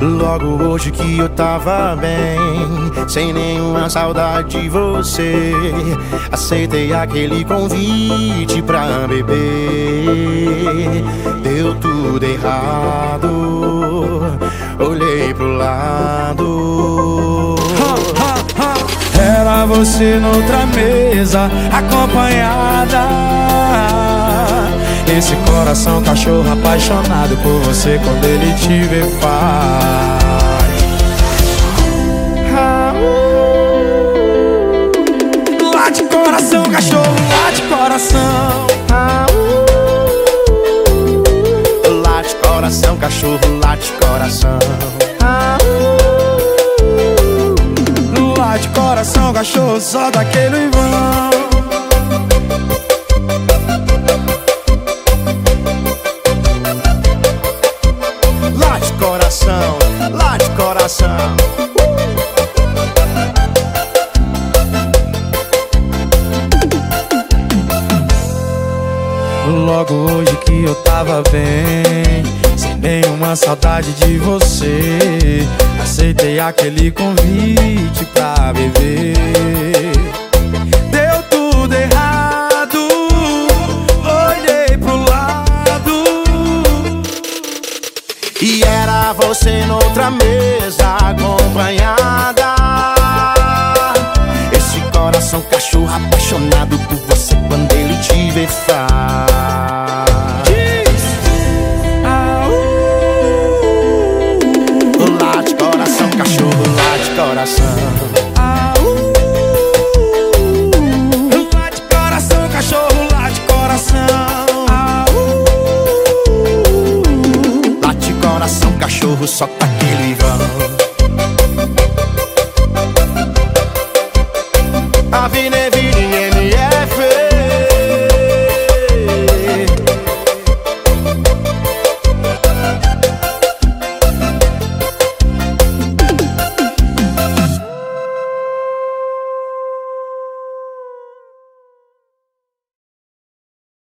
Logo hoje que eu tava bem, sem nenhuma saudade de você, aceitei aquele convite pra beber. Deu tudo errado, olhei pro lado. Era você noutra mesa, acompanhada. Esse coração cachorro apaixonado por você, quando ele te vê faz. Late coração, cachorro, late coração. Late coração, cachorro, late coração. Late coração, cachorro, solta aquele vão. Late coração, late coração. Logo hoje que eu tava bem, sem nenhuma saudade de você, aceitei aquele convite pra beber. Deu tudo errado, olhei pro lado. E era você noutra mesa, acompanhada. Esse coração cachorro apaixonado por você, quando ele te vê faz. Late coração, cachorro, late coração. Late coração, cachorro, late coração. Late coração, cachorro, solta aquele vão.